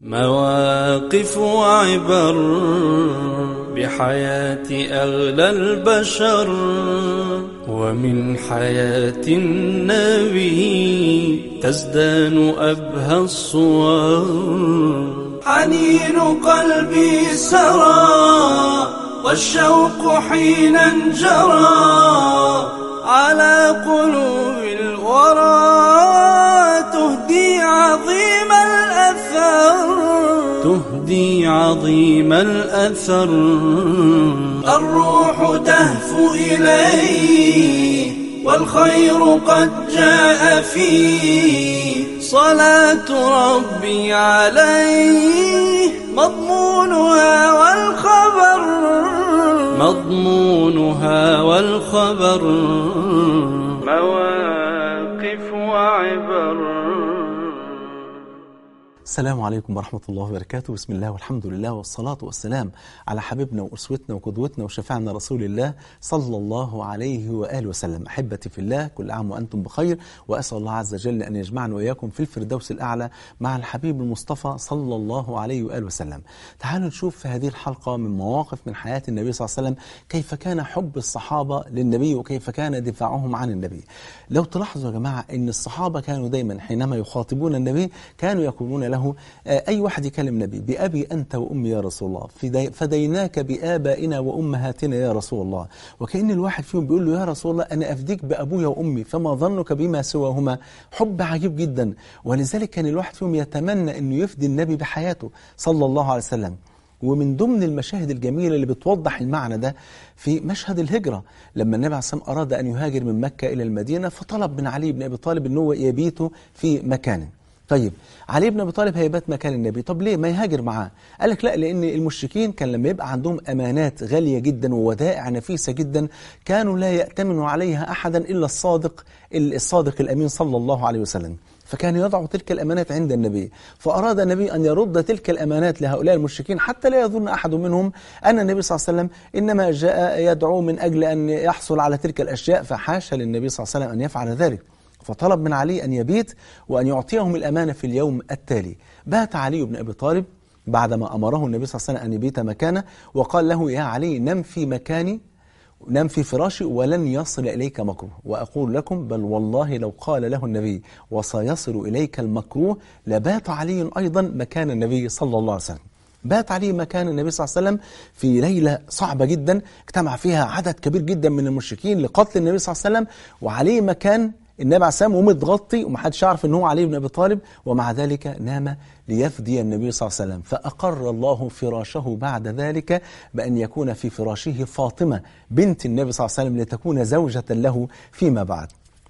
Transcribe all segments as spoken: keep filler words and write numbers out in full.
مواقف وعبر بحياة أغلى البشر، ومن حياة النبي تزدان أبهى الصور. حنين قلبي سرى والشوق حين انجرى على قلوب الورى، تهدي عظيم الأثر تهدي عظيم الأثر. الروح تهفو إليه والخير قد جاء فيه، صلاة ربي عليه مضمونها والخبر مضمونها والخبر. مواقف وعبر. السلام عليكم ورحمة الله وبركاته. بسم الله والحمد لله والصلاة والسلام على حبيبنا وأسوتنا وقدوتنا وشفيعنا رسول الله صلى الله عليه وآله وسلم. أحبتي في الله، كل عام وأنتم بخير، وأسأل الله عز وجل أن يجمعنا وإياكم في الفردوس الأعلى مع الحبيب المصطفى صلى الله عليه وآله وسلم. تعالوا نشوف في هذه الحلقة من مواقف من حياة النبي صلى الله عليه وسلم كيف كان حب الصحابة للنبي وكيف كان دفاعهم عن النبي. لو تلاحظوا يا جماعة أن الصحابة كانوا دايما حينما يخاطبون النبي كانوا يقولون له أي واحد يكلم النبي بأبي أنت وأمي يا رسول الله، فديناك بآبائنا وأمهاتنا يا رسول الله. وكأن الواحد فيهم بيقول له يا رسول الله أنا أفديك بأبويا وأمي فما ظنك بما سواهما. حب عجيب جدا، ولذلك كان الواحد فيهم يتمنى أنه يفدي النبي بحياته صلى الله عليه وسلم. ومن ضمن المشاهد الجميلة اللي بتوضح المعنى ده في مشهد الهجرة، لما النبي عليه الصلاة والسلام أراد أن يهاجر من مكة إلى المدينة، فطلب من علي بن أبي طالب أنه يبيته في مكانه. طيب علي بن أبي طالب هيبات مكان النبي، طب ليه ما يهاجر معاه؟ قال لك لا، لأن المشركين كان لما يبقى عندهم أمانات غالية جدا وودائع نفيسة جدا كانوا لا يأتمنوا عليها أحدا إلا الصادق الصادق الأمين صلى الله عليه وسلم، فكان يضع تلك الأمانات عند النبي. فأراد النبي أن يرد تلك الأمانات لهؤلاء المشركين حتى لا يظن أحد منهم أن النبي صلى الله عليه وسلم إنما جاء يدعو من أجل أن يحصل على تلك الأشياء، فحاشا للنبي صلى الله عليه وسلم أن يفعل ذلك. فطلب من علي أن يبيت وأن يعطيهم الأمانة في اليوم التالي. بات علي بن أبي طالب بعدما أمره النبي صلى الله عليه وسلم أن يبيت مكانه، وقال له يا علي نم في مكاني، نم في فراشي ولن يصل إليك مكروه. وأقول لكم بل والله لو قال له النبي وسيصل إليك المكروه لبات علي أيضا مكان النبي صلى الله عليه وسلم. بات علي مكان النبي صلى الله عليه وسلم في ليلة صعبة جدا اجتمع فيها عدد كبير جدا من المشركين لقتل النبي صلى الله عليه وسلم، وعليه مكان النبي عليه السلام ومتغطي ومحدش يعرف ان هو علي بن ابي طالب، ومع ذلك نام ليفدي النبي صلى الله عليه وسلم. فأقر الله فراشه بعد ذلك بأن يكون في فراشه فاطمة بنت النبي صلى الله عليه وسلم لتكون زوجة له فيما بعد.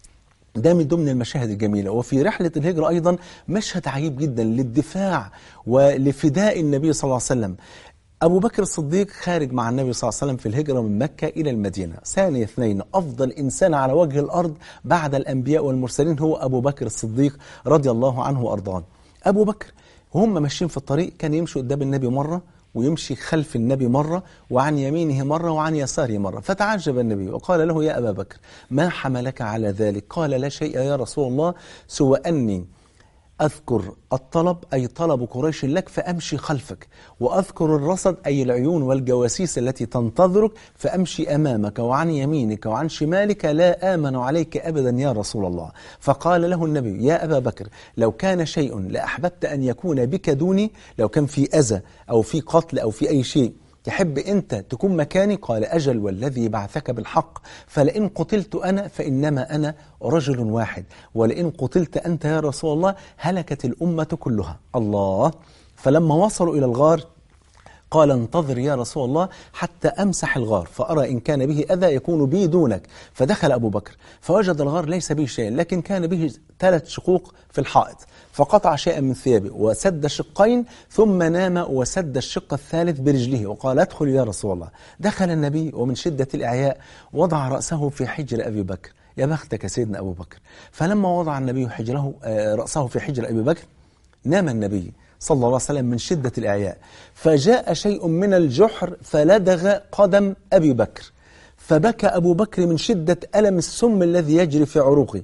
ده من ضمن المشاهد الجميلة. وفي رحلة الهجرة أيضا مشهد عجيب جدا للدفاع ولفداء النبي صلى الله عليه وسلم. أبو بكر الصديق خارج مع النبي صلى الله عليه وسلم في الهجرة من مكة إلى المدينة، ثاني اثنين، أفضل إنسان على وجه الأرض بعد الأنبياء والمرسلين هو أبو بكر الصديق رضي الله عنه وأرضاه. أبو بكر وهم ماشيين في الطريق كان يمشي قدام النبي مرة ويمشي خلف النبي مرة وعن يمينه مرة وعن يساره مرة. فتعجب النبي وقال له يا أبا بكر ما حملك على ذلك؟ قال لا شيء يا رسول الله سوى أني أذكر الطلب أي طلب قريش لك فأمشي خلفك، وأذكر الرصد أي العيون والجواسيس التي تنتظرك فأمشي أمامك وعن يمينك وعن شمالك لا آمن عليك أبدا يا رسول الله. فقال له النبي يا أبا بكر لو كان شيء لأحببت أن يكون بك دوني، لو كان في أذى أو في قتل أو في أي شيء تحب أنت تكون مكاني؟ قال أجل والذي بعثك بالحق، فلئن قتلت أنا فإنما أنا رجل واحد، ولئن قتلت أنت يا رسول الله هلكت الأمة كلها. الله. فلما وصلوا إلى الغار قال انتظر يا رسول الله حتى أمسح الغار فأرى إن كان به أذى يكون بي دونك. فدخل أبو بكر فوجد الغار ليس به شيء، لكن كان به ثلاث شقوق في الحائط، فقطع شيئا من ثيابه وسد شقين ثم نام وسد الشق الثالث برجله وقال ادخل يا رسول الله. دخل النبي ومن شدة الإعياء وضع رأسه في حجر أبي بكر. يا بختك سيدنا أبو بكر. فلما وضع النبي حجره رأسه في حجر أبي بكر نام النبي صلى الله عليه وسلم من شدة الإعياء، فجاء شيء من الجحر فلدغ قدم أبي بكر، فبكى أبو بكر من شدة ألم السم الذي يجري في عروقه.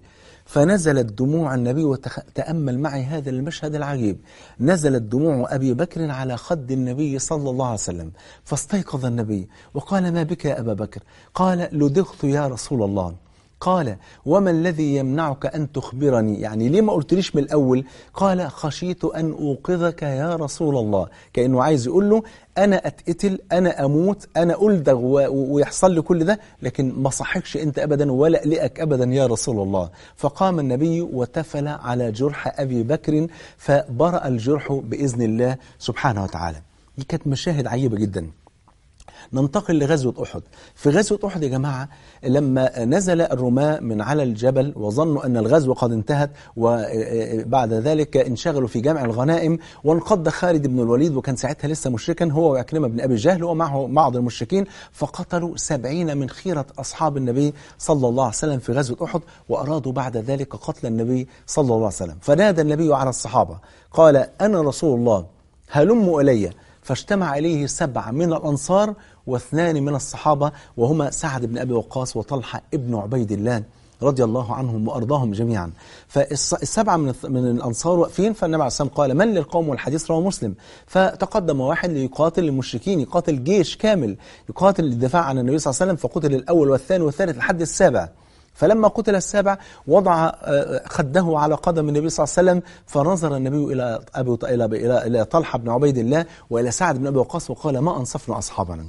فنزلت دموع النبي، وتأمل معي هذا المشهد العجيب، نزلت دموع أبي بكر على خد النبي صلى الله عليه وسلم، فاستيقظ النبي وقال: ما بك يا أبا بكر؟ قال: لدغت يا رسول الله. قال: وما الذي يمنعك أن تخبرني؟ يعني ليه ما قلتليش من الأول؟ قال: خشيت أن أوقظك يا رسول الله. كأنه عايز يقول له أنا أتقتل، أنا أموت، أنا ألدغ ويحصل لي كل ده، لكن ما صحكش أنت أبدا ولا أقلقك أبدا يا رسول الله. فقام النبي وتفل على جرح أبي بكر فبرأ الجرح بإذن الله سبحانه وتعالى. دي كانت مشاهد عجيبة جدا. ننتقل لغزوة أحد. في غزوة أحد يا جماعة لما نزل الرماة من على الجبل وظنوا أن الغزوة قد انتهت، وبعد ذلك انشغلوا في جمع الغنائم، وانقض خالد بن الوليد وكان ساعتها لسه مشركا هو وعكرمة بن أبي جهل ومعه بعض المشركين، فقتلوا سبعين من خيرة أصحاب النبي صلى الله عليه وسلم في غزوة أحد، وأرادوا بعد ذلك قتل النبي صلى الله عليه وسلم. فنادى النبي على الصحابة قال: أنا رسول الله هلموا إلي. فاجتمع إليه سبعة من الأنصار واثنان من الصحابة، وهما سعد بن أبي وقاص وطلحة ابن عبيد الله رضي الله عنهم وأرضاهم جميعا. فالسبعة من من الأنصار واقفين، فالنبي عليه الصلاة والسلام قال: من للقوم؟ والحديث رواه مسلم. فتقدم واحد ليقاتل المشركين، يقاتل جيش كامل يقاتل للدفاع عن النبي صلى الله عليه وسلم، فقتل الأول والثاني والثالث لحد السابع. فلما قتل السابع وضع خده على قدم النبي صلى الله عليه وسلم، فنظر النبي إلى أبي إلى إلى إلى طلحة بن عبيد الله وإلى سعد بن أبي وقاص وقال: ما أنصفنا أصحابنا.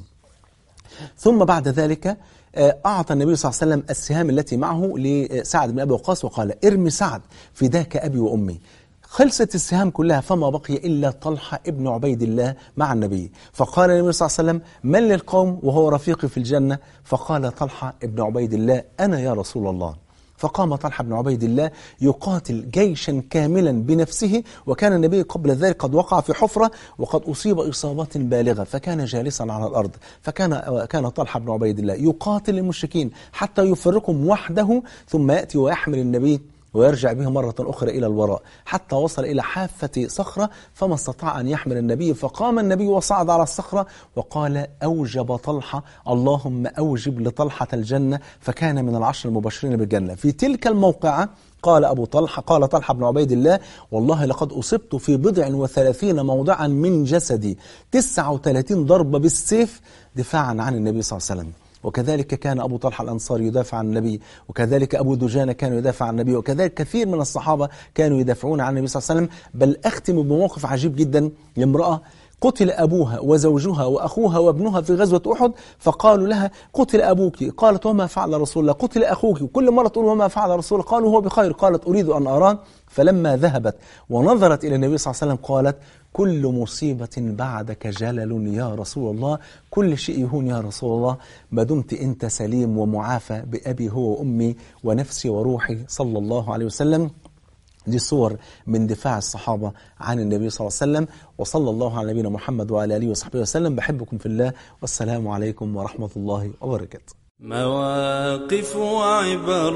ثم بعد ذلك أعطى النبي صلى الله عليه وسلم السهام التي معه لسعد بن أبي وقاص وقال: ارمي سعد فداك أبي وأمي. خلصت السهام كلها فما بقي إلا طلحة ابن عبيد الله مع النبي. فقال النبي صلى الله عليه وسلم: من للقوم وهو رفيقي في الجنة؟ فقال طلحة ابن عبيد الله: أنا يا رسول الله. فقام طلحة بن عبيد الله يقاتل جيشا كاملا بنفسه، وكان النبي قبل ذلك قد وقع في حفرة وقد أصيب إصابات بالغة فكان جالسا على الأرض. فكان كان طلحة بن عبيد الله يقاتل المشركين حتى يفرقهم وحده، ثم يأتي ويحمل النبي ويرجع به مرة أخرى إلى الوراء حتى وصل إلى حافة صخرة فما استطاع أن يحمل النبي. فقام النبي وصعد على الصخرة وقال: أوجب طلحة، اللهم أوجب لطلحة الجنة، فكان من العشر المبشرين بالجنة. في تلك الموقعة قال أبو طلحة قال طلحة بن عبيد الله: والله لقد أصبت في بضع وثلاثين موضعا من جسدي، تسعة وثلاثين ضربة بالسيف دفاعا عن النبي صلى الله عليه وسلم. وكذلك كان أبو طلحة الأنصاري يدافع عن النبي، وكذلك أبو دجانة كان يدافع عن النبي، وكذلك كثير من الصحابة كانوا يدافعون عن النبي صلى الله عليه وسلم. بل أختم بموقف عجيب جدا لامرأة قتل أبوها وزوجها وأخوها وابنها في غزوة أحد، فقالوا لها: قتل أبوك. قالت: وما فعل رسول الله؟ قتل أخوك. وكل مرة تقول: وما فعل رسول الله؟ قالوا: هو بخير. قالت: أريد أن أراه. فلما ذهبت ونظرت إلى النبي صلى الله عليه وسلم قالت: كل مصيبة بعدك جلل يا رسول الله، كل شيء يهون يا رسول الله ما دمت أنت سليم ومعافى بأبي هو وأمي ونفسي وروحي صلى الله عليه وسلم. دي صور من دفاع الصحابة عن النبي صلى الله عليه وسلم. وصلى الله على نبينا محمد وعلى آله وصحبه وسلم. بحبكم في الله، والسلام عليكم ورحمة الله وبركاته. مواقف وعبر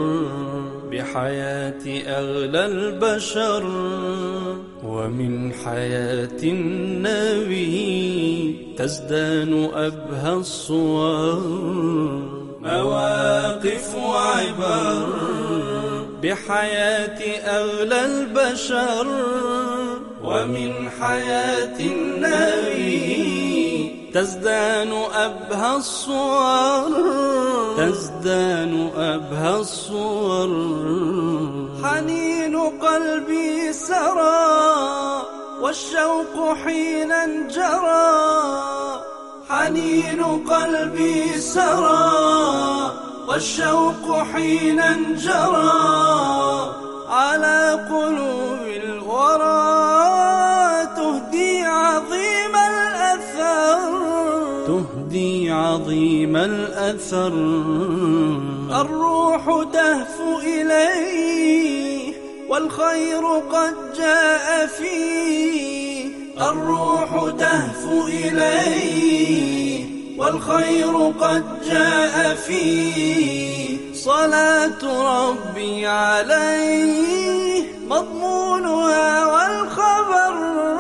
بحياة أغلى البشر، ومن حياة النبي تزدان أبهى الصور. مواقف وعبر بحياة أغلى البشر، ومن حياة النبي تزدان أبهى الصور، تزدان أبهى الصور. حنين قلبي سرى والشوق حينا جرى، حنين قلبي سرى والشوق حينا جرى، على قلوب الورى تهدي عظيم الأثر، تهدي عظيم الأثر. الروح تهفو إليه والخير قد جاء فيه، الروح تهفو إليه والخير قد جاء فيه. صلاة ربي عليه مضمونها والخبر،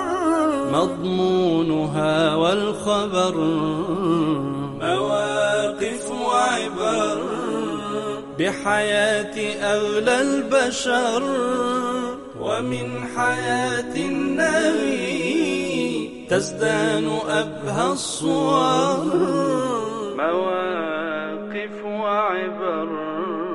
مضمونها والخبر. مواقف وعبر بحياة أغلى البشر، ومن حياة النبي تزدان أبهى الصور، مواقف وعبر